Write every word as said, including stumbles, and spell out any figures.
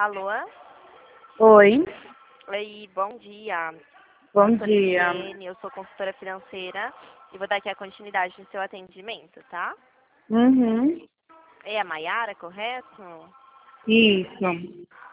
Alô? Oi, Oi, bom dia. bom Eu sou dia. Liliane, eu sou consultora financeira e vou dar aqui a continuidade no seu atendimento, tá? Uhum, É a Maiara, correto? isso.